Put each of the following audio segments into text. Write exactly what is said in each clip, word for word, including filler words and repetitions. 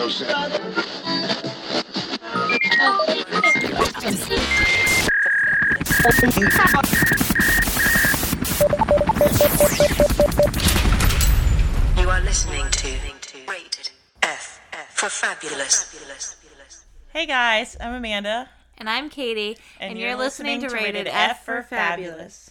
You are listening to Rated F for Fabulous. Hey guys, I'm Amanda. And I'm Katie. And, And you're, you're, listening, listening to Rated F for Fabulous.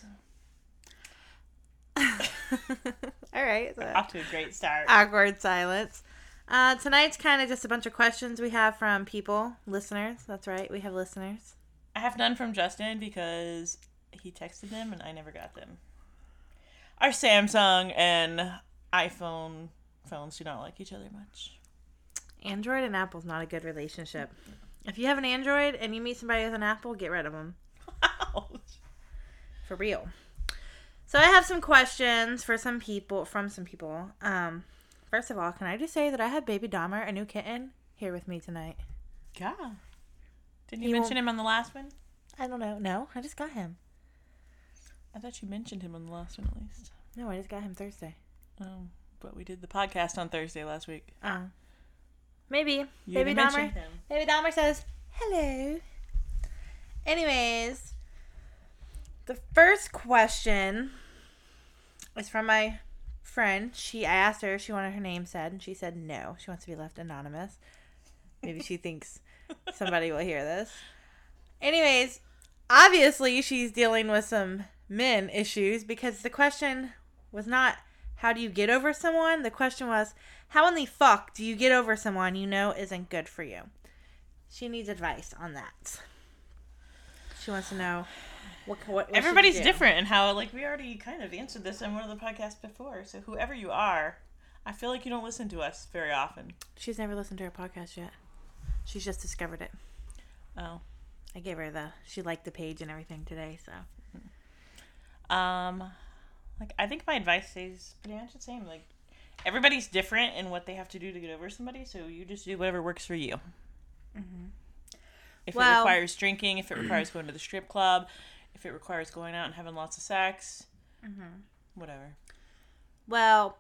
All right. So Off to a great start. awkward silence. Uh, tonight's kind of just a bunch of questions we have from people, listeners. That's right. We have listeners. I have none from Justin because he texted them and I never got them. Our Samsung and iPhone phones do not like each other much. Android and Apple's not a good relationship. If you have an Android and you meet somebody with an Apple, get rid of them. Ouch. For real. So I have some questions for some people, from some people. Um, first of all, can I just say that I have Baby Dahmer, a new kitten, here with me tonight? Yeah. Didn't you He mention won't- him on the last one? I don't know. No, I just got him. I thought you mentioned him on the last one at least. No, I just got him Thursday. Oh, but we did the podcast on Thursday last week. Oh. Maybe. You Baby didn't Dahmer. mention him. Baby Dahmer says, hello. Anyways, the first question is from my friend. She, I asked her if she wanted her name said, and she said no. She wants to be left anonymous. Maybe she thinks somebody will hear this. Anyways, obviously she's dealing with some men issues because the question was not, how do you get over someone? The question was, how in the fuck do you get over someone you know isn't good for you? She needs advice on that. She wants to know what, what, what Everybody's should we do? different, and how, like, we already kind of answered this in one of the podcasts before. So whoever you are, I feel like you don't listen to us very often. She's never listened to our podcast yet. She's just discovered it. Oh. I gave her the, she liked the page and everything today, so. Um, like, I think my advice is pretty much the same. Like, everybody's different in what they have to do to get over somebody, so you just do whatever works for you. Mm-hmm. If Well- it requires drinking, if it requires going to the strip club, if it requires going out and having lots of sex, Mm-hmm. whatever. Well,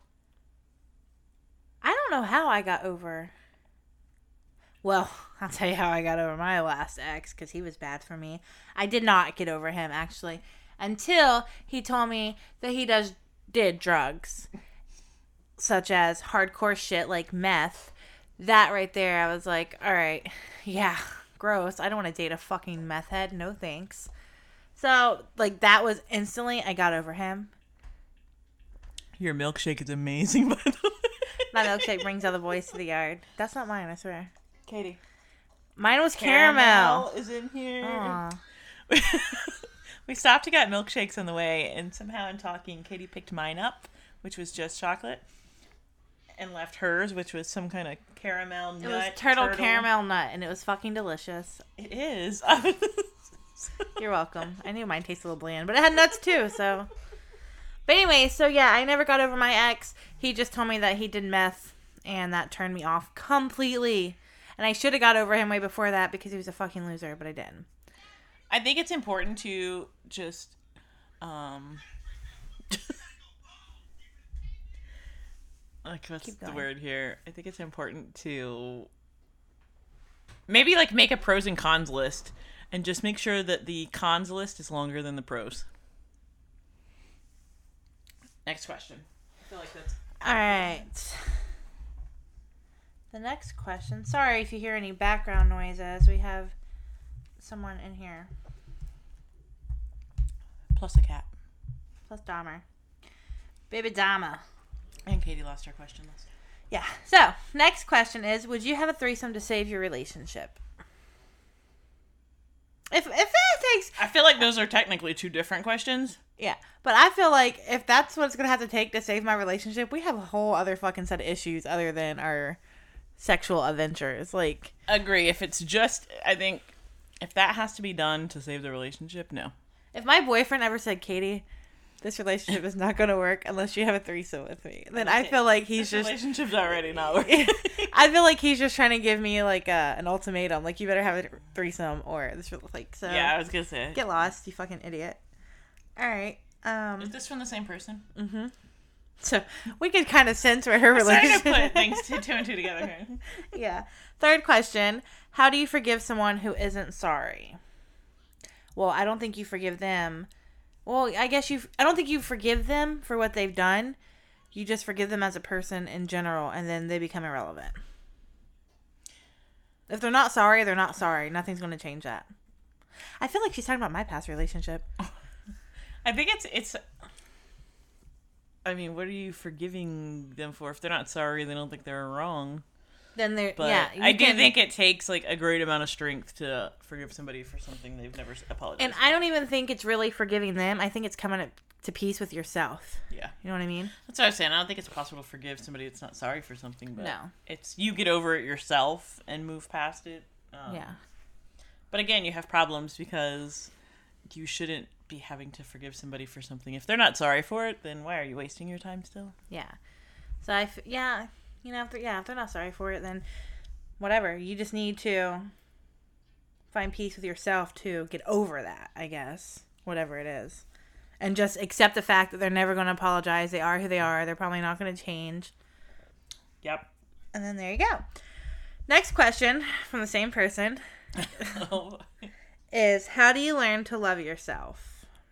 I don't know how I got over. Well, I'll tell you how I got over my last ex, because he was bad for me. I did not get over him, actually, until he told me that he does did drugs, such as hardcore shit like meth. That right there, I was like, all right, yeah, gross. I don't want to date a fucking meth head. No thanks. So, like, that was instantly, I got over him. Your milkshake is amazing, by the way. My milkshake brings all the boys to the yard. That's not mine, I swear. Katie. Mine was caramel. is in here. Aw. We stopped to get milkshakes on the way, and somehow in talking, Katie picked mine up, which was just chocolate, and left hers, which was some kind of caramel nut. It was turtle, caramel nut, and it was fucking delicious. It is. You're welcome. I knew mine tasted a little bland, but it had nuts too, so. But anyway, so yeah, I never got over my ex. He just told me that he did meth, and that turned me off completely. And I should have got over him way before that because he was a fucking loser, but I didn't. I think it's important to just, um, like, what's Keep the going. word here? I think it's important to maybe, like, make a pros and cons list and just make sure that the cons list is longer than the pros. Next question. I feel like that's... All right. The next question. Sorry if you hear any background noises. We have someone in here. Plus a cat. Plus Dahmer. Baby Dahmer. And Katie lost her question list. Yeah. So, next question is, would you have a threesome to save your relationship? If if that takes... I feel like those are technically two different questions. Yeah. But I feel like if that's what it's going to have to take to save my relationship, we have a whole other fucking set of issues other than our sexual adventures. Like... Agree. If it's just, I think, if that has to be done to save the relationship, no. If my boyfriend ever said, Katie, this relationship is not going to work unless you have a threesome with me, then I feel like he's This just... relationship's already not working. I feel like he's just trying to give me, like, a, an ultimatum. Like, you better have a threesome or this, like, so... Yeah, I was going to say. Get lost, you fucking idiot. All right. Um, Is this from the same person? mm-hmm. So we could kind of sense where her I'm starting relationship. to put things two, two and two together here. Yeah. Third question: how do you forgive someone who isn't sorry? Well, I don't think you forgive them. Well, I guess you. I don't think you forgive them for what they've done. You just forgive them as a person in general, and then they become irrelevant. If they're not sorry, they're not sorry. Nothing's going to change that. I feel like she's talking about my past relationship. I think it's it's. I mean, what are you forgiving them for? If they're not sorry, they don't think they're wrong. Then they're But yeah. I do can- think it takes like a great amount of strength to forgive somebody for something they've never apologized. And I don't even think it's really forgiving them. I think it's coming to peace with yourself. Yeah, You know what I mean? that's what I was saying. I don't think it's possible to forgive somebody that's not sorry for something. But No. it's you get over it yourself and move past it. Um, Yeah. But again, you have problems because you shouldn't be having to forgive somebody for something. If they're not sorry for it, then why are you wasting your time still? Yeah. So I, f- yeah, you know, if they're, yeah, if they're not sorry for it, then whatever. You just need to find peace with yourself to get over that, I guess, whatever it is. And just accept the fact that they're never going to apologize. They are who they are. They're probably not going to change. Yep. And then there you go. Next question from the same person Oh. is, how do you learn to love yourself?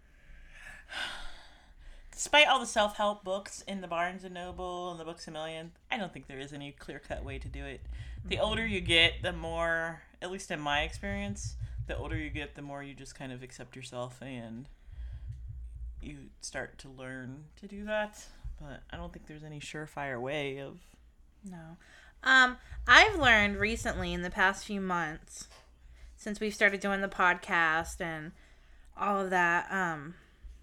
Despite all the self-help books in the Barnes and Noble and the Books A Million, I don't think there is any clear-cut way to do it. The older you get, the more, at least in my experience, the older you get, the more you just kind of accept yourself and you start to learn to do that. But I don't think there's any surefire way of... No. Um, I've learned recently in the past few months, since we've started doing the podcast and all of that, um,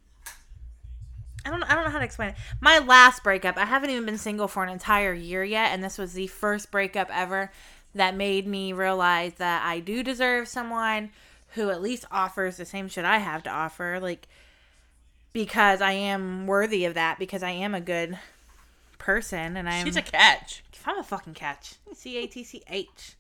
I don't I don't know how to explain it. My last breakup, I haven't even been single for an entire year yet, and this was the first breakup ever that made me realize that I do deserve someone who at least offers the same shit I have to offer, like, because I am worthy of that, because I am a good person, and I'm... She's a catch. I'm a fucking catch. C A T C H.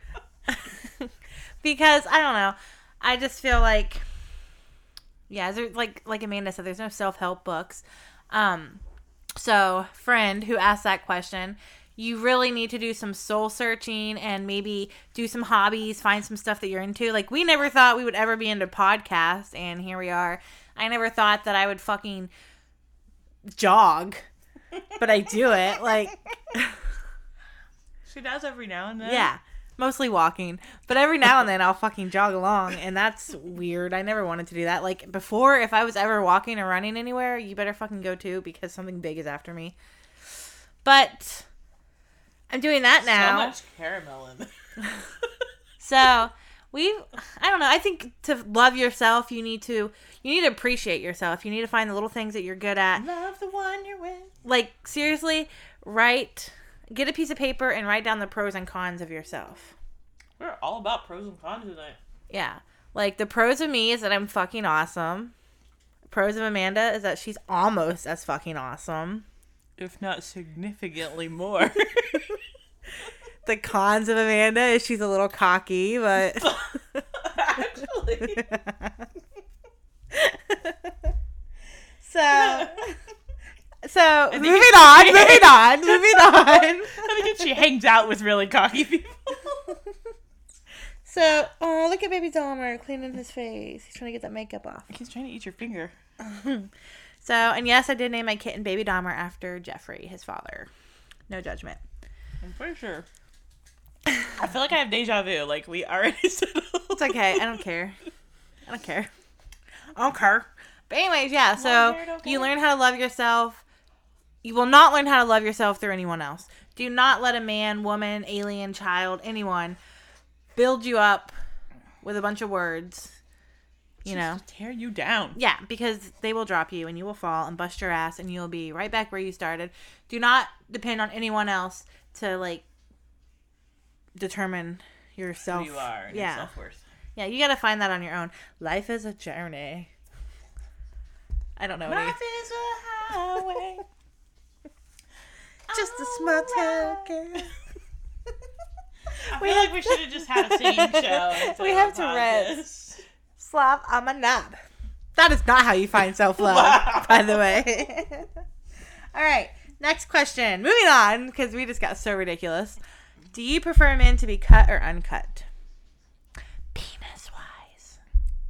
Because, I don't know, I just feel like... Yeah, there, like like Amanda said, there's no self-help books. Um, so, friend who asked that question, you really need to do some soul searching and maybe do some hobbies, find some stuff that you're into. Like, we never thought we would ever be into podcasts, and here we are. I never thought that I would fucking jog, but I do it. Like, She does every now and then. yeah. Mostly walking. But every now and then I'll fucking jog along, and that's weird. I never wanted to do that. Like, before, if I was ever walking or running anywhere, you better fucking go too, because something big is after me. But I'm doing that now. So much caramel in there. So, we I don't know. I think to love yourself, you need to you need to appreciate yourself. You need to find the little things that you're good at. Love the one you're with. Like, seriously, write get a piece of paper and write down the pros and cons of yourself. We're all about pros and cons tonight. Yeah. Like, the pros of me is that I'm fucking awesome. Pros of Amanda is that she's almost as fucking awesome. If not significantly more. The cons of Amanda is she's a little cocky, but... Actually. so... So, think moving it's- on, moving on, moving on. I think she hangs out with really cocky people. So, oh, look at baby Dahmer cleaning his face. He's trying to get that makeup off. He's trying to eat your finger. So, and yes, I did name my kitten Baby Dahmer after Jeffrey, his father. No judgment. I'm pretty sure. I feel like I have deja vu. Like, we already settled. It's okay. I don't care. I don't care. I don't care. But anyways, yeah. So Long hair, don't you care. learn how to love yourself. You will not learn how to love yourself through anyone else. Do not let a man, woman, alien, child, anyone build you up with a bunch of words. You know. Just tear you down. Yeah, because they will drop you and you will fall and bust your ass and you'll be right back where you started. Do not depend on anyone else to, like, determine yourself. Who you are and yeah. your self-worth. Yeah, you gotta find that on your own. Life is a journey. I don't know. Any, Life is a highway. just a small town girl. I feel like we should have just had a singing show. instead We of have a Tourette's. podcast. Slap on my knob. That is not how you find self love, Wow. by the way. All right. Next question. Moving on, because we just got so ridiculous. Do you prefer men to be cut or uncut? Penis-wise.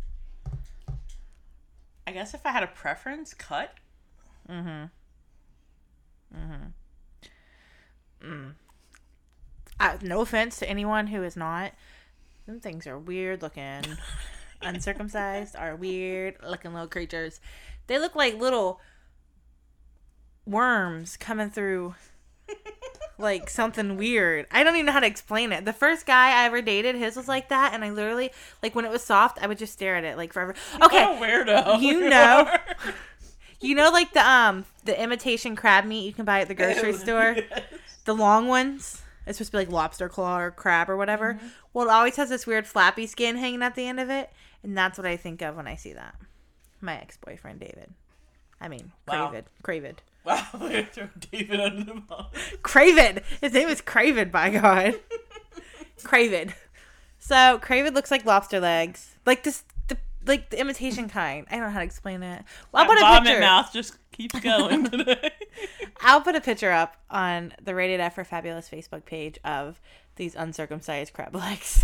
I guess if I had a preference, cut. Mm-hmm. Mm-hmm. Mm. Uh, no offense to anyone who is not. Them things are weird looking. Uncircumcised are weird looking little creatures. They look like little worms coming through like something weird. I don't even know how to explain it. The first guy I ever dated, his was like that, and I literally, like, when it was soft, I would just stare at it like forever. Okay, What a weirdo. you know, you know, like the um the imitation crab meat you can buy at the grocery Ew, store, yes. the long ones. It's supposed to be like lobster claw or crab or whatever. Mm-hmm. Well, it always has this weird flappy skin hanging at the end of it, and that's what I think of when I see that. My ex-boyfriend David. I mean, Wow. Cravid. Cravid. Wow, they throw David under the bus. Cravid. His name is Cravid, by God. Cravid. So, Cravid looks like lobster legs. Like this, the like the imitation kind. I don't know how to explain it. Well, I'll That put a vomit picture. mouth just keeps going today. I'll put a picture up on the Rated F for Fabulous Facebook page of these uncircumcised crab legs.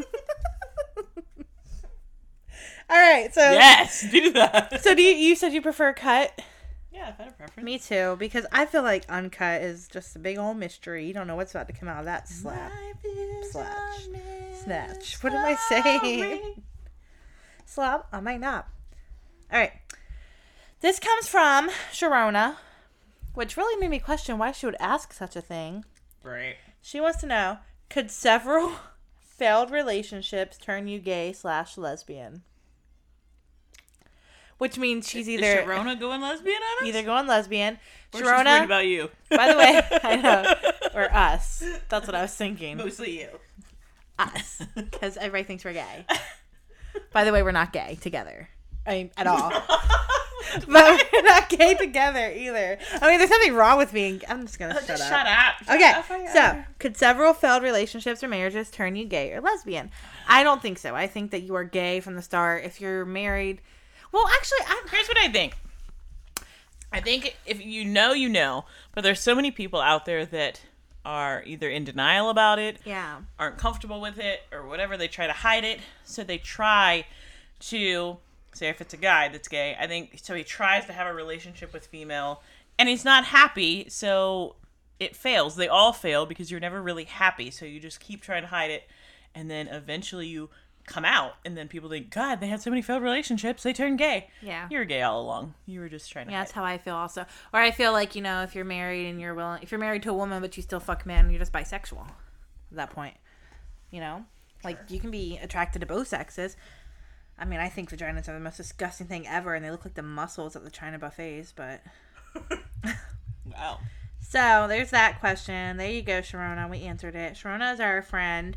All right, so Yes, do that. so do you? You said you prefer cut? Yeah, if I had a preference. Me too, because I feel like uncut is just a big old mystery. You don't know what's about to come out of that slap. Slash. Snatch. What am I saying? Slap? I might not. All right. This comes from Sharona, which really made me question why she would ask such a thing. Right. She wants to know, could several failed relationships turn you gay slash lesbian? Which means she's Is either Sharona going lesbian on us? either going lesbian. Or she's worried Sharona, about you. by the way, I know, or us. That's what I was thinking. Mostly you. Us, because everybody thinks we're gay. By the way, we're not gay together. I mean, at all. But we're not gay together either. I mean, there's something wrong with me. I'm just gonna Oh, shut just up. shut up. Shut Okay, up, I- so could several failed relationships or marriages turn you gay or lesbian? I don't think so. I think that you are gay from the start. If you're married, well, actually, I'm. Here's what I think. I think if you know, you know. But there's so many people out there that are either in denial about it, Yeah. aren't comfortable with it, or whatever. They try to hide it. So they try to, say if it's a guy that's gay, I think, so he tries to have a relationship with female, and he's not happy, so it fails. They all fail because you're never really happy. So you just keep trying to hide it, and then eventually you come out, and then people think, God, they had so many failed relationships, they turned gay. Yeah. You were gay all along. You were just trying to Yeah, hide that's how I feel also. Or I feel like, you know, if you're married and you're willing, if you're married to a woman but you still fuck men, you're just bisexual at that point. You know? Like, you can be attracted to both sexes. I mean, I think vaginas are the most disgusting thing ever, and they look like the mussels at the China buffets, but... Wow. So, there's that question. There you go, Sharona. We answered it. Sharona is our friend.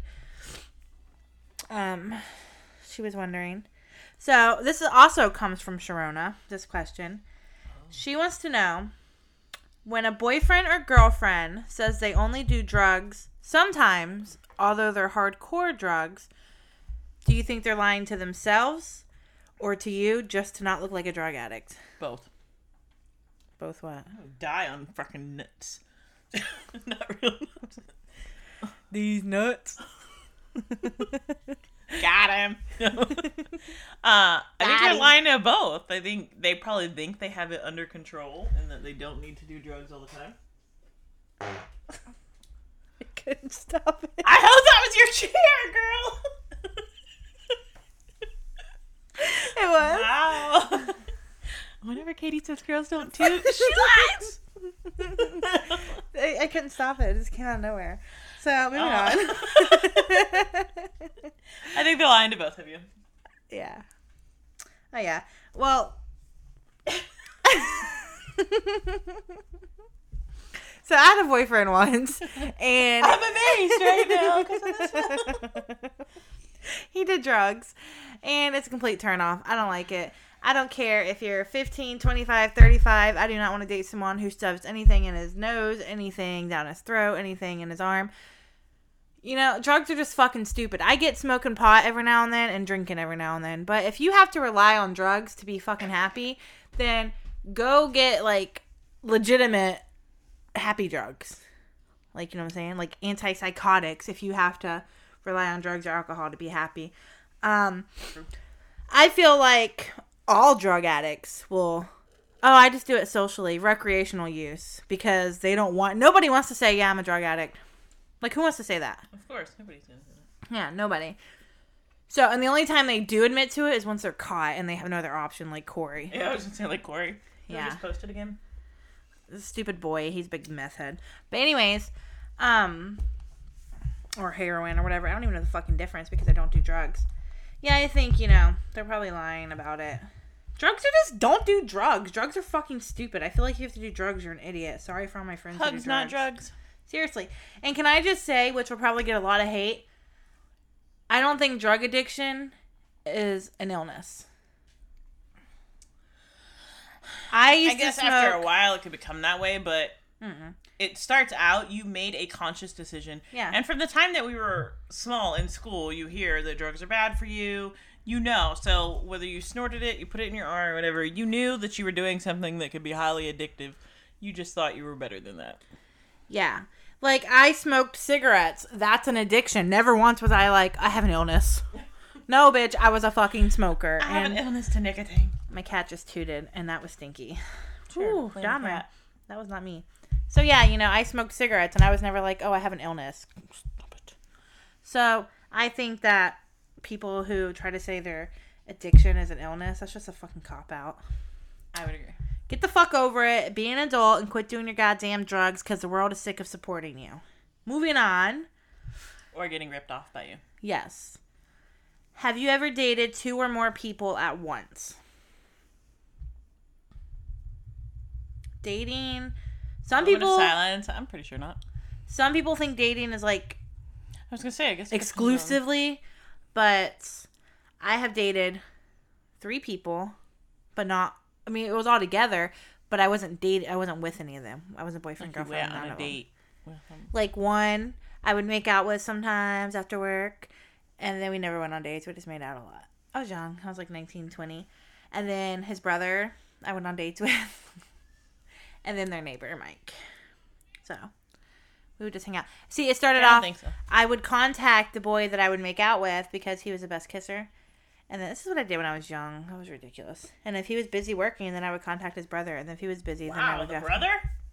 Um, she was wondering. So, this is also comes from Sharona, this question. She wants to know, when a boyfriend or girlfriend says they only do drugs sometimes, although they're hardcore drugs, do you think they're lying to themselves or to you just to not look like a drug addict? Both. Both what? I would die on fucking nuts. Not real nuts. These nuts. Got him. uh, I think Got they're him. lying to both. I think they probably think they have it under control and that they don't need to do drugs all the time. I couldn't stop it. I hope that was your chair, girl. It was. Wow. Whenever Katie says girls don't toot, she lies. I, I couldn't stop it. It just came out of nowhere. So, moving Oh. on. I think they're lying to both of you. Yeah. Oh, yeah. Well. So, I had a boyfriend once, and I'm amazed right now because of this. he did drugs, and it's a complete turnoff. I don't like it. I don't care if you're fifteen, twenty-five, thirty-five. I do not want to date someone who stuffs anything in his nose, anything down his throat, anything in his arm. You know, drugs are just fucking stupid. I get smoking pot every now and then and drinking every now and then. But if you have to rely on drugs to be fucking happy, then go get, like, legitimate happy drugs. Like, you know what I'm saying? Like antipsychotics if you have to rely on drugs or alcohol to be happy. Um, I feel like all drug addicts will... Oh, I just do it socially, recreational use, because they don't want... Nobody wants to say, yeah, I'm a drug addict. Like, who wants to say that? Of course, nobody's going to say that. Yeah, nobody. So, and the only time they do admit to it is once they're caught and they have no other option, like Corey. Yeah, I was going to say, like Corey. Who Yeah. just posted again? This stupid boy, he's a big meth head. But anyways, um... or heroin or whatever. I don't even know the fucking difference because I don't do drugs. Yeah, I think, you know, they're probably lying about it. Drugs are just... Don't do drugs. Drugs are fucking stupid. I feel like you have to do drugs, you're an idiot. Sorry for all my friends who do Hugs, drugs. not drugs. Seriously. And can I just say, which will probably get a lot of hate, I don't think drug addiction is an illness. I used I guess to smoke... after a while it could become that way, but Mm-mm. it starts out, you made a conscious decision. Yeah. And from the time that we were small in school, you hear that drugs are bad for you. You know. So whether you snorted it, you put it in your arm or whatever, you knew that you were doing something that could be highly addictive. You just thought you were better than that. Yeah. Like, I smoked cigarettes. That's an addiction. Never once was I like, I have an illness. No, bitch, I was a fucking smoker. I have and an illness to nicotine. my cat just tooted, and that was stinky. Sure, Ooh, blame damn the it. cat. That was not me. So, yeah, you know, I smoked cigarettes, and I was never like, oh, I have an illness. Stop it. So, I think that people who try to say their addiction is an illness, that's just a fucking cop-out. I would agree. Get the fuck over it, be an adult, and quit doing your goddamn drugs because the world is sick of supporting you. Moving on. Or getting ripped off by you. Yes. Have you ever dated two or more people at once? Dating. Some Moment of people. silence. I'm pretty sure not. Some people think dating is like I was gonna say, I guess it depends exclusively, but I have dated three people, but not. I mean, it was all together, but I wasn't dating. I wasn't with any of them. I wasn't boyfriend, on- You girlfriend. went None on a of them. date with them. Like one, I would make out with sometimes after work, and then we never went on dates. We just made out a lot. I was young. I was like nineteen, twenty. And then his brother, I went on dates with. And then their neighbor, Mike. So, we would just hang out. See, it started Yeah, I don't off, think so. I would contact the boy that I would make out with because he was the best kisser. And then this is what I did when I was young. That was ridiculous. And if he was busy working, then I would contact his brother. And if he was busy, then I Wow, would the go. brother?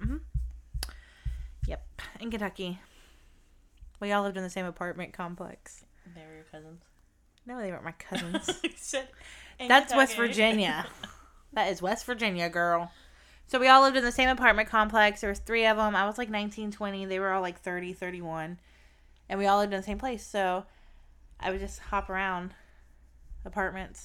Yep, in Kentucky. We all lived in the same apartment complex. They were your cousins. No, they weren't my cousins. You said in That's West Kentucky. Virginia. That is West Virginia, girl. So we all lived in the same apartment complex. There was three of them. I was like nineteen, twenty. They were all like thirty, thirty-one. And we all lived in the same place. So I would just hop around apartments.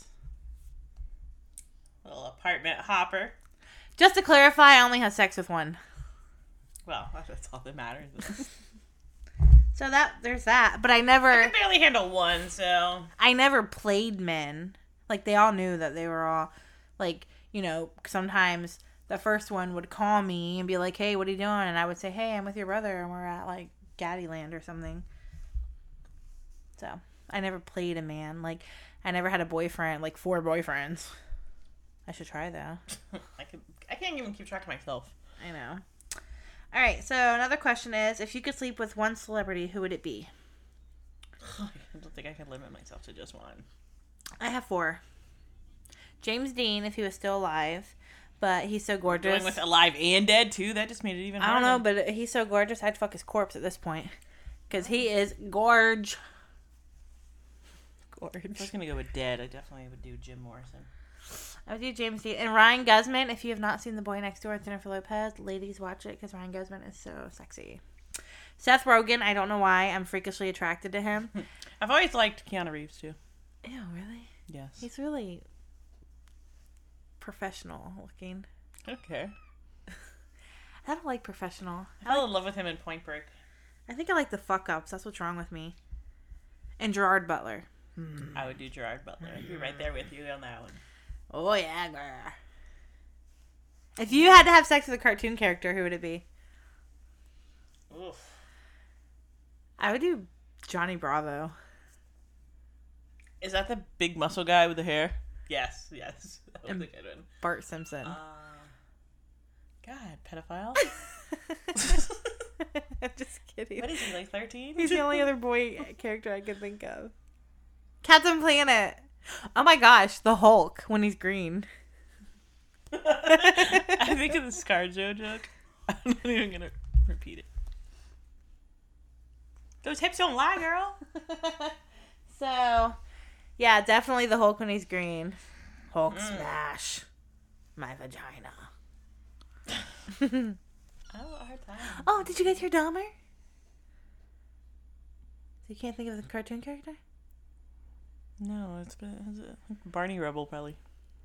Little apartment hopper. Just to clarify, I only had sex with one. Well, that's all that matters. So that there's that. But I I never can barely handle one, so I never played men. Like, they all knew that they were all, like, you know, sometimes the first one would call me and be like, hey, what are you doing? And I would say, hey, I'm with your brother, and we're at, like, Gaddyland or something. So, I never played a man. Like, I never had a boyfriend, like, four boyfriends. I should try, though. I could I can't even keep track of myself. I know. All right, so another question is, if you could sleep with one celebrity, who would it be? I don't think I can limit myself to just one. I have four. James Dean, if he was still alive, but he's so gorgeous. Going with alive and dead too. That just made it even I harder. don't know, but he's so gorgeous, I'd fuck his corpse at this point. Because he is gorge. If I was Gorge. gonna go with dead, I definitely would do Jim Morrison. I would do James Dean. And Ryan Guzman, if you have not seen The Boy Next Door with Jennifer Lopez, ladies, watch it because Ryan Guzman is so sexy. Seth Rogen, I don't know why, I'm freakishly attracted to him. I've always liked Keanu Reeves too. Ew, really? Yes. He's really professional looking. Okay. I don't like professional. I fell in love with him in Point Break. I think I like the fuck ups. That's what's wrong with me. And Gerard Butler. I would do Gerard Butler. I'd be right there with you on that one. Oh, yeah, girl. If you had to have sex with a cartoon character, who would it be? Oof. I would do Johnny Bravo. Is that the big muscle guy with the hair? Yes, yes. That was Um, a good one. Bart Simpson. Uh, God, pedophile. I'm just kidding. What is he, like thirteen? He's the only other boy character I could think of. Captain Planet. Oh my gosh, the Hulk when he's green. I think of the ScarJo joke. I'm not even gonna repeat it. Those hips don't lie, girl. So, yeah, definitely the Hulk when he's green. Hulk Mm. smash my vagina. I have a hard time. Oh, did you guys hear Dahmer? So you can't think of the cartoon character? No, it's been it's a, Barney Rubble probably.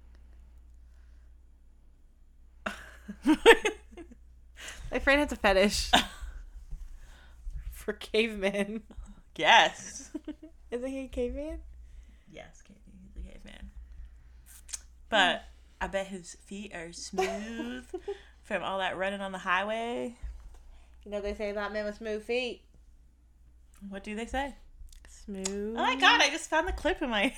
My friend has a fetish for cavemen. Yes. Isn't he a caveman? Yes, he's a caveman. But I bet his feet are smooth from all that running on the highway. You know what they say about men with smooth feet? What do they say? Smooth. Oh my god, I just found the clip in my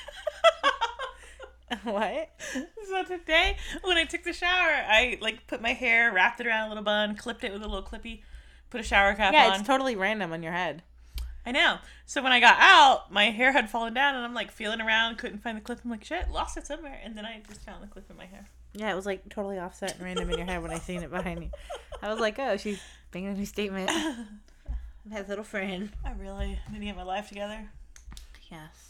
What? So today, when I took the shower, I like put my hair, wrapped it around a little bun, clipped it with a little clippy, put a shower cap Yeah, on. it's totally random on your head. I know. So when I got out, my hair had fallen down, and I'm like feeling around, couldn't find the clip. I'm like, shit, lost it somewhere. And then I just found the clip in my hair. Yeah, it was like totally offset and random in your head when I seen it behind you. I was like, oh, she's making a new statement. My little friend. I really need to get my life together. Yes.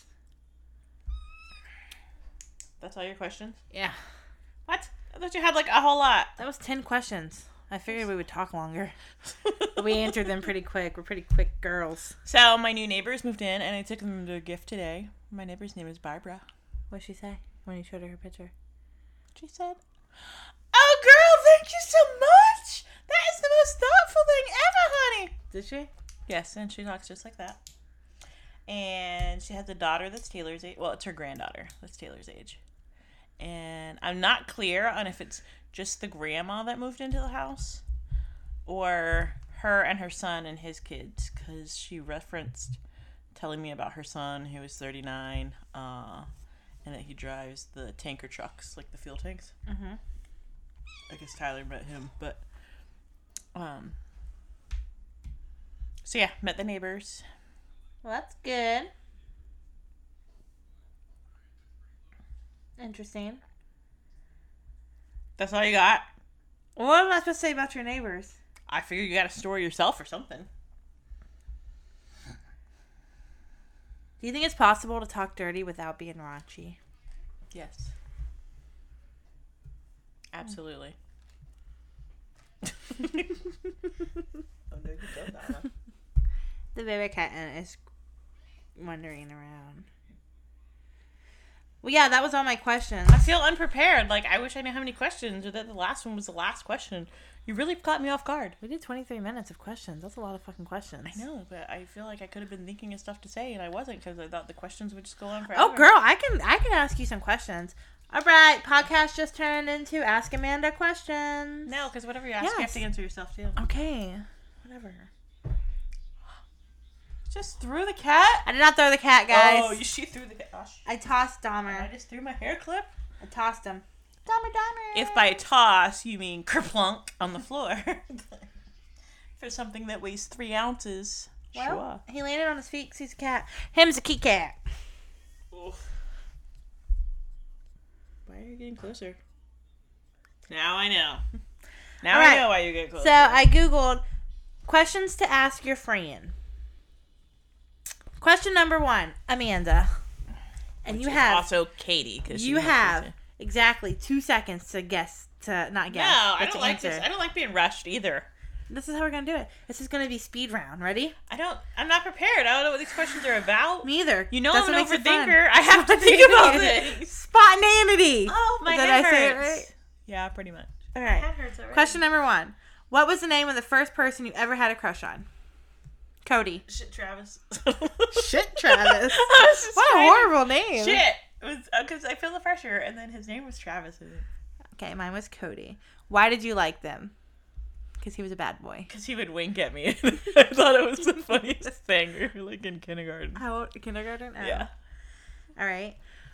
That's all your questions? Yeah. What? I thought you had like a whole lot. That was ten questions. I figured we would talk longer. But we answered them pretty quick. We're pretty quick girls. So my new neighbors moved in, and I took them their gift today. My neighbor's name is Barbara. What'd she say when you showed her her picture? She said, "Oh, girl, thank you so much. That is the most thoughtful thing ever, honey." Did she? Yes, and she talks just like that. And she has a daughter that's Taylor's age. Well, it's her granddaughter that's Taylor's age. And I'm not clear on if it's just the grandma that moved into the house or her and her son and his kids, because she referenced telling me about her son who is thirty-nine uh, and that he drives the tanker trucks, like the fuel tanks. Mm-hmm. I guess Tyler met him, but um. So yeah, met the neighbors. Well, that's good. Interesting. That's all you got? What am I supposed to say about your neighbors? I figure you got a story yourself or something. Do you think it's possible to talk dirty without being raunchy? Yes. Absolutely. Oh, no, you said that one. The baby kitten is wandering around. Well, yeah, that was all my questions. I feel unprepared. Like, I wish I knew how many questions, or that the last one was the last question. You really caught me off guard. We did twenty-three minutes of questions. That's a lot of fucking questions. I know, but I feel like I could have been thinking of stuff to say, and I wasn't, because I thought the questions would just go on forever. Oh, girl, I can I can ask you some questions. All right, podcast just turned into Ask Amanda questions. No, because whatever you ask, you have Yes. to answer yourself, too. Okay, whatever. Just threw the cat? I did not throw the cat, guys. Oh, you she threw the cat. Oh, sh- I tossed I Dahmer. just threw my hair clip? I tossed him. Dahmer, Dahmer. If by toss you mean kerplunk on the floor. For something that weighs three ounces. Well, sure. he landed on his feet because he's a cat. Him's a kitty cat. Oof. Why are you getting closer? Now I know. Now All I right. know why you get closer. So I googled questions to ask your friend. Question number one, Amanda, and Which you is have also Katie. Cause you she knows have closer. exactly two seconds to guess to not guess. No, but I to don't like answer. this. I don't like being rushed either. This is how we're gonna do it. This is gonna be speed round. Ready? I don't. I'm not prepared. I don't know what these questions are about. Me either. You know That's I'm what an makes it fun. overthinker. I have to think about things. Spontaneity. Oh, my Did head I say it hurts. right? Yeah, pretty much. All right. Head hurts already. Question number one. What was the name of the first person you ever had a crush on? Cody. Shit, Travis. Shit, Travis. I was just What a trying- horrible name. Shit. It was because I feel the pressure, and then his name was Travis. Okay, mine was Cody. Why did you like them? Because he was a bad boy. Because he would wink at me. I thought it was the funniest thing. We were like in kindergarten. How old? Kindergarten? Oh. Yeah. All right.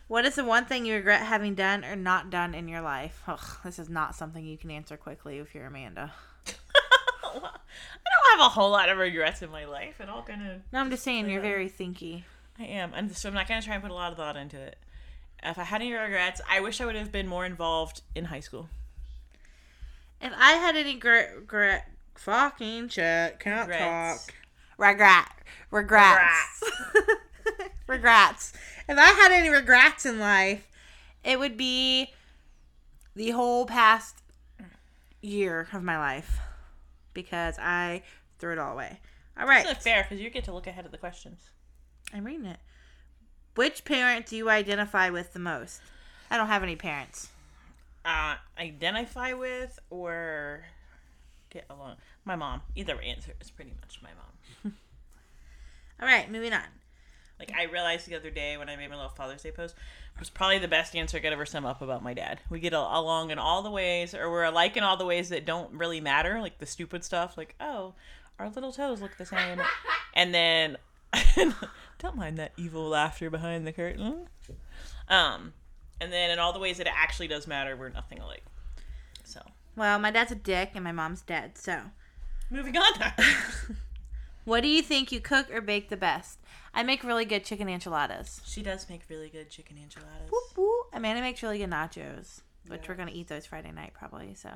What is the one thing you regret having done or not done in your life? Ugh, this is not something you can answer quickly if you're Amanda. I don't have a whole lot of regrets in my life. It all kind of... No, I'm just saying you're very thinky. I am. And so I'm not going to try and put a lot of thought into it. If I had any regrets, I wish I would have been more involved in high school. If I had any gr- gr- fucking shit, can't Regrets. talk. Regret. Regrets. Regrets. If I had any regrets in life, it would be the whole past year of my life. Because I threw it all away. All right. It's not fair because you get to look ahead of the questions. I'm reading it. Which parent do you identify with the most? I don't have any parents. Uh, identify with or get along? My mom. Either answer is pretty much my mom. All right, moving on. Like, I realized the other day when I made my little Father's Day post, it was probably the best answer I could ever sum up about my dad. We get a- along in all the ways, or we're alike in all the ways that don't really matter, like the stupid stuff, like, oh, our little toes look the same. And then, don't mind that evil laughter behind the curtain. Um, and then in all the ways that it actually does matter, we're nothing alike. So. Well, my dad's a dick and my mom's dead, so. Moving on now. What do you think you cook or bake the best? I make really good chicken enchiladas. She does make really good chicken enchiladas. Whoop, whoop. Amanda makes really good nachos, which Yeah. we're going to eat those Friday night probably, so.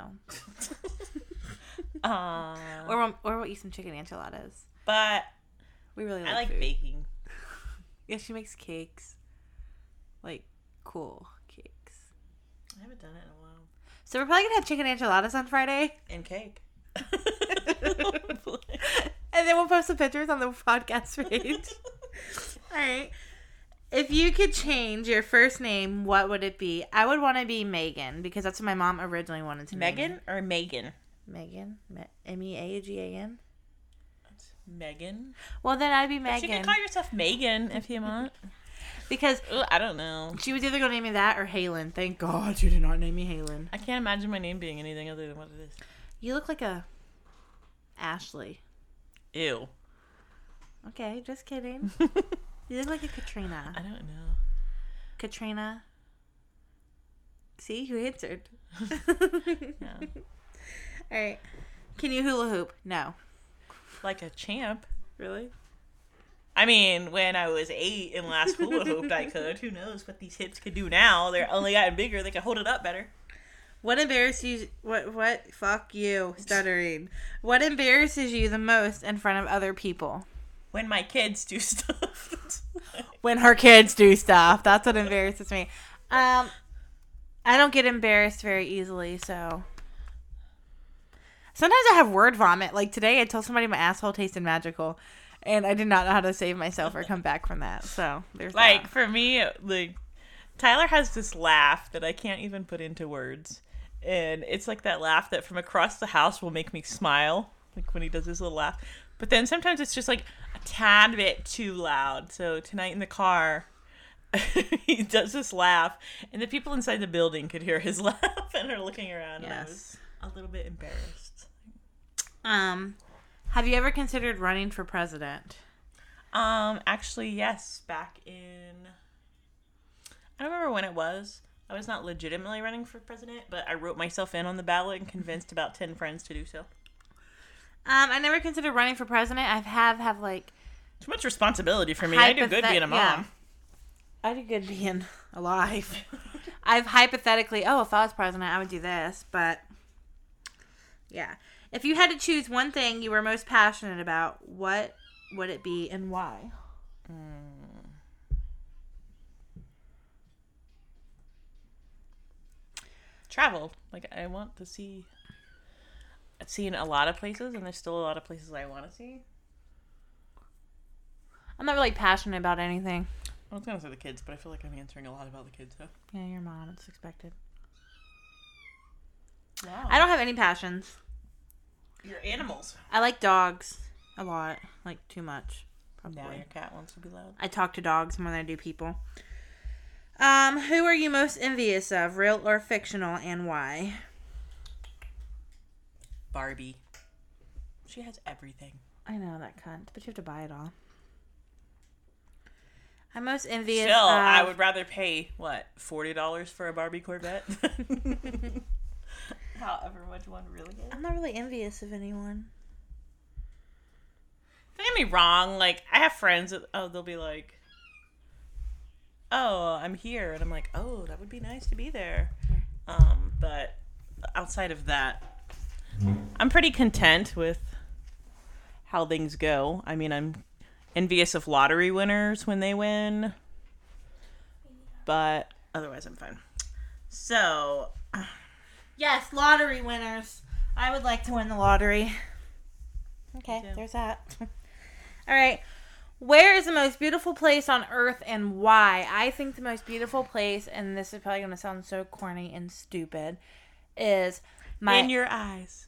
uh, Or we'll, or we'll eat some chicken enchiladas. but We really like I like food. baking. Yeah, she makes cakes. Like, cool cakes. I haven't done it in a while. So we're probably going to have chicken enchiladas on Friday. And cake. And then we'll post some pictures on the podcast page. All right. If you could change your first name, what would it be? I would want to be Megan because that's what my mom originally wanted to name me. Megan or Megan? Megan? Me- M E A G A N? Megan. Well, then I'd be But you Megan. can call yourself Megan if you want. Because Ugh, I don't know. she was either going to name me that or Halen. Thank God she did not name me Halen. I can't imagine my name being anything other than what it is. You look like a Ashley. Ew. Okay, just kidding. You look like a Katrina. I don't know. Katrina. See, you answered. Yeah. All right. Can you hula hoop? No. Like a champ. Really? I mean, when I was eight and last hula hooped, I could. Who knows what these hips could do now? They're only gotten bigger. They can hold it up better. What embarrasses you? What? What? Fuck you, stuttering. What embarrasses you the most in front of other people? When my kids do stuff. When her kids do stuff. That's what embarrasses me. Um, I don't get embarrassed very easily, so. Sometimes I have word vomit. Like today, I told somebody my asshole tasted magical, and I did not know how to save myself or come back from that. So there's Like, that. for me, like, Tyler has this laugh that I can't even put into words. And it's like that laugh that from across the house will make me smile. Like when he does his little laugh. But then sometimes it's just like a tad bit too loud. So tonight in the car, he does this laugh. And the people inside the building could hear his laugh and are looking around. And I was Yes. a little bit embarrassed. Um, have you ever considered running for president? Um, actually, yes. Back in... I don't remember when it was. I was not legitimately running for president, but I wrote myself in on the ballot and convinced about ten friends to do so. Um, I never considered running for president. I have have like Too much responsibility for me. I do good Hypothet- being a mom. yeah. I do good being alive. I've hypothetically, oh, if I was president, I would do this, but yeah. If you had to choose one thing you were most passionate about, what would it be and why? Travel. Like, I want to see... I've seen a lot of places, and there's still a lot of places I want to see. I'm not really passionate about anything. I was going to say the kids, but I feel like I'm answering a lot about the kids, so... Yeah, your mom. It's expected. Wow. I don't have any passions. You're animals. I like dogs a lot. Like, too much. Probably. Now your cat wants to be loud. I talk to dogs more than I do people. Um, who are you most envious of, real or fictional, and why? Barbie. She has everything. I know, that cunt, but you have to buy it all. I'm most envious. Still, of... I would rather pay, what, forty dollars for a Barbie Corvette? However much one really is. I'm not really envious of anyone. Don't get me wrong. Like, I have friends that, oh, they'll be like, oh, I'm here. And I'm like, oh, that would be nice to be there. Um, but outside of that, I'm pretty content with how things go. I mean, I'm envious of lottery winners when they win. But otherwise, I'm fine. So... Yes, lottery winners. I would like to win the lottery. Okay, there's that. All right. Where is the most beautiful place on earth and why? I think the most beautiful place, and this is probably going to sound so corny and stupid, is my... In your eyes.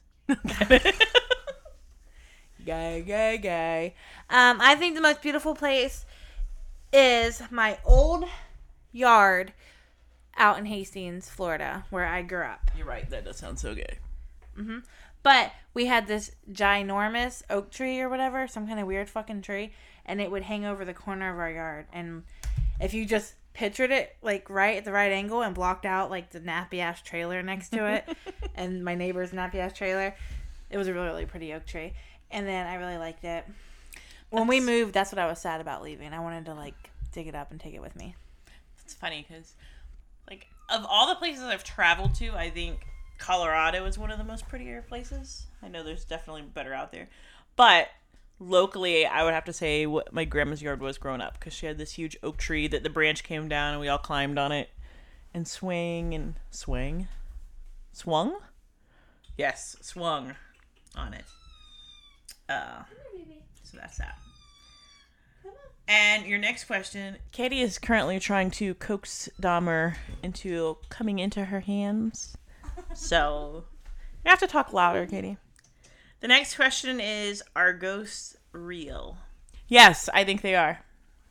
Gay, gay, gay. Um, I think the most beautiful place is my old yard out in Hastings, Florida, where I grew up. You're right. That does sound so gay. Mm-hmm. But we had this ginormous oak tree or whatever, some kind of weird fucking tree, and it would hang over the corner of our yard. And if you just pictured it like right at the right angle and blocked out like the nappy ass trailer next to it, and my neighbor's nappy ass trailer, it was a really, really pretty oak tree. And then I really liked it. When we moved, that's what I was sad about leaving. I wanted to like dig it up and take it with me. It's funny because, like, of all the places I've traveled to, I think Colorado is one of the most prettier places. I know there's definitely better out there. But locally, I would have to say what my grandma's yard was growing up because she had this huge oak tree that the branch came down and we all climbed on it and swing and swing. Swung? Yes, swung on it. Uh, so that's that. And your next question, Katie is currently trying to coax Dahmer into coming into her hands. So you have to talk louder, Katie. The next question is, are ghosts real? Yes, I think they are.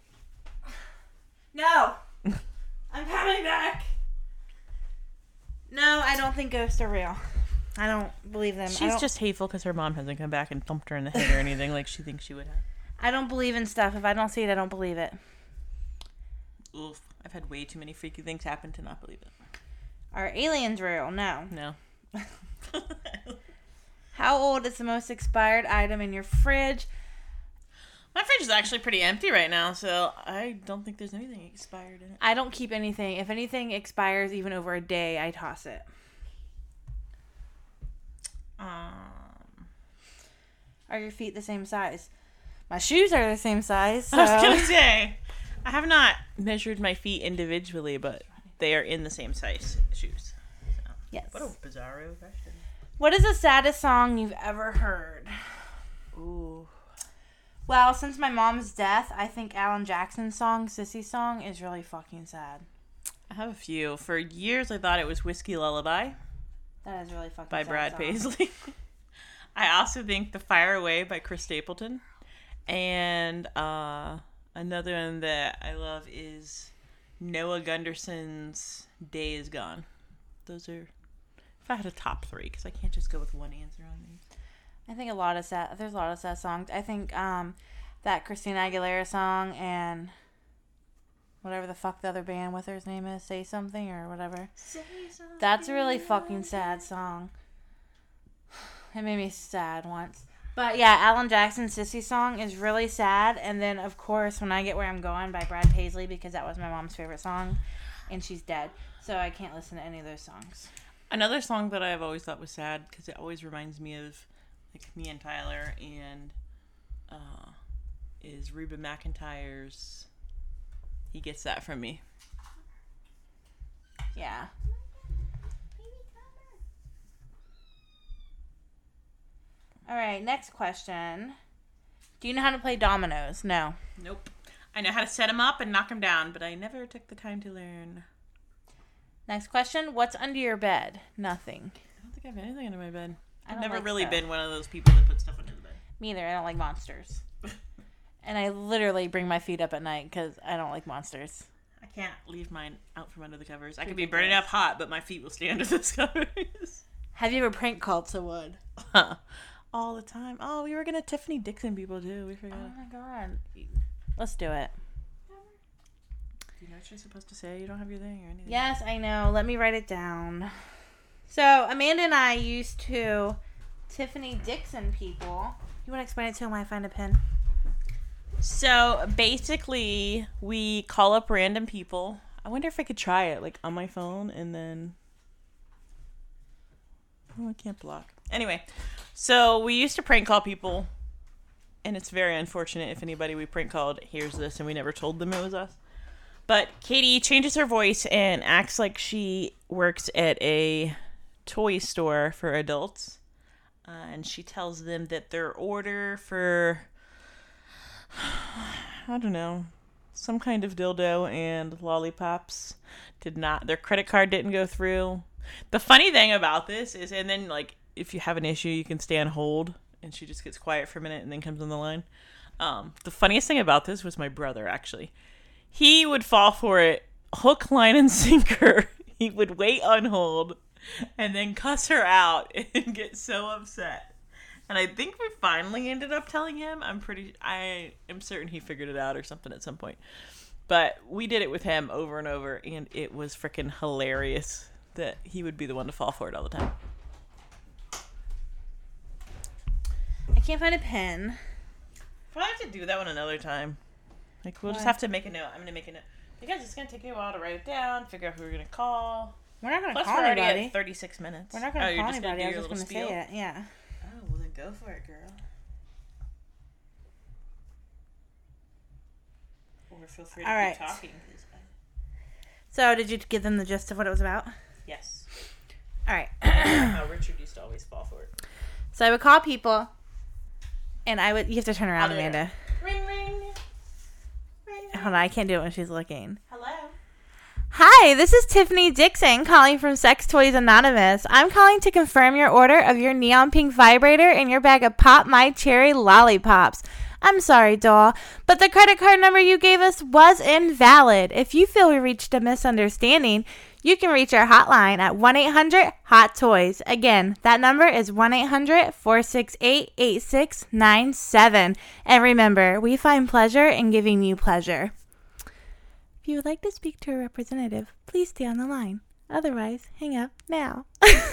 No. I'm coming back. No, I don't think ghosts are real. I don't believe them. She's I don't, just hateful because her mom hasn't come back and thumped her in the head or anything like she thinks she would have. I don't believe in stuff. If I don't see it, I don't believe it. Oof. I've had way too many freaky things happen to not believe it. Are aliens real? No. No. How old is the most expired item in your fridge? My fridge is actually pretty empty right now, so I don't think there's anything expired in it. I don't keep anything. If anything expires even over a day, I toss it. Um, Are your feet the same size? My shoes are the same size. So. I was gonna say, I have not measured my feet individually, but they are in the same size shoes. So. Yes. What a bizarro question. What is the saddest song you've ever heard? Ooh. Well, since my mom's death, I think Alan Jackson's song, Sissy Song, is really fucking sad. I have a few. For years, I thought it was Whiskey Lullaby. That is really fucking by sad Brad song. Paisley. I also think The Fire Away by Chris Stapleton. And uh, another one that I love is Noah Gunderson's Day Is Gone. Those are, if I had a top three, because I can't just go with one answer on these. I think a lot of sad, there's a lot of sad songs. I think um, that Christina Aguilera song and whatever the fuck the other band with her's name is, Say Something or whatever. Say something. That's a really fucking sad song. It made me sad once. But yeah, Alan Jackson's Sissy Song is really sad. And then, of course, When I Get Where I'm Going by Brad Paisley, because that was my mom's favorite song. And she's dead. So I can't listen to any of those songs. Another song that I've always thought was sad, because it always reminds me of like me and Tyler, and uh, is Reba McEntire's He Gets That From Me. Yeah. All right, next question. Do you know how to play dominoes? No. Nope. I know how to set them up and knock them down, but I never took the time to learn. Next question. What's under your bed? Nothing. I don't think I have anything under my bed. I I've don't never like really stuff. been one of those people that put stuff under the bed. Me either. I don't like monsters. And I literally bring my feet up at night because I don't like monsters. I can't leave mine out from under the covers. I could be burning up hot, but my feet will stay under those covers. Have you ever prank called someone? All the time. Oh, we were gonna Tiffany Dixon people too. We forgot. Oh my god. Let's do it. Do you know what you're supposed to say? You don't have your thing or anything. Yes, I know. Let me write it down. So, Amanda and I used to Tiffany Dixon people. You want to explain it to him while I find a pen? So, basically, we call up random people. I wonder if I could try it, like, on my phone and then... Oh, I can't block. Anyway, so we used to prank call people, and it's very unfortunate if anybody we prank called hears this and we never told them it was us. But Katie changes her voice and acts like she works at a toy store for adults. Uh, and she tells them that their order for, I don't know, some kind of dildo and lollipops did not, their credit card didn't go through. The funny thing about this is, and then, like, if you have an issue, you can stay on hold, and she just gets quiet for a minute and then comes on the line. Um, the funniest thing about this was my brother, actually. He would fall for it hook, line, and sinker. He would wait on hold and then cuss her out and get so upset. And I think we finally ended up telling him. I'm pretty, I am certain he figured it out or something at some point. But we did it with him over and over, and it was freaking hilarious that he would be the one to fall for it all the time. I can't find a pen. Probably have to do that one another time. Like, we'll just Why? have to make a note. I'm going to make a note. Because it's going to take me a while to write it down, figure out who we're going to call. We're not going to Plus, call we're already anybody. at thirty-six minutes. We're not going to oh, call you're just anybody. I Gonna was do just your going to little say it. Yeah. Oh, well then go for it, girl. Or feel free to All right. keep talking. 'Cause I... So, did you give them the gist of what it was about? Yes. All right. How Richard used to always fall for it. So, I would call people, and I would... You have to turn around, I'll do it. Amanda. Ring, ring. Ring. Hold on, I can't do it when she's looking. Hello. Hi, this is Tiffany Dixon calling from Sex Toys Anonymous. I'm calling to confirm your order of your neon pink vibrator and your bag of Pop My Cherry lollipops. I'm sorry, doll, but the credit card number you gave us was invalid. If you feel we reached a misunderstanding, you can reach our hotline at one eight hundred hot toys. Again, that number is one eight hundred four six eight eight six nine seven. And remember, we find pleasure in giving you pleasure. If you would like to speak to a representative, please stay on the line. Otherwise, hang up now.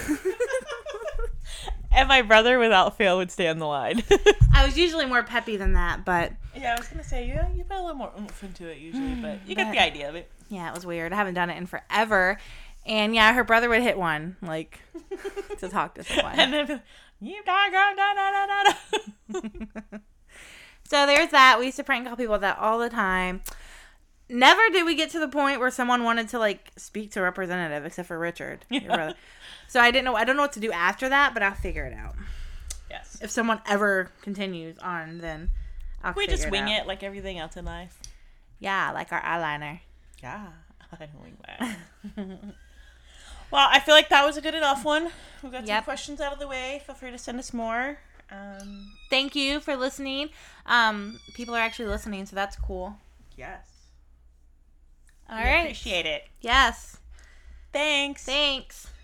And my brother, without fail, would stay on the line. I was usually more peppy than that, but Yeah, I was going to say, yeah, you put a little more oomph into it usually, but you get but- the idea of it. yeah, it was weird. I haven't done it in forever. And yeah, her brother would hit one, like, to talk to someone. And then, you da da da da da da. So there's that. We used to prank call people with that all the time. Never did we get to the point where someone wanted to, like, speak to a representative, except for Richard, your Yeah. brother. So I didn't know. I don't know what to do after that, but I'll figure it out. Yes. If someone ever continues on, then I'll We figure just it wing out. it like everything else in life. Yeah, like our eyeliner. Yeah, I don't wing that. Well, I feel like that was a good enough one. We got some Yep. questions out of the way. Feel free to send us more. Um, Thank you for listening. Um, people are actually listening, so that's cool. yes. All We right. Appreciate it. Yes. Thanks. Thanks.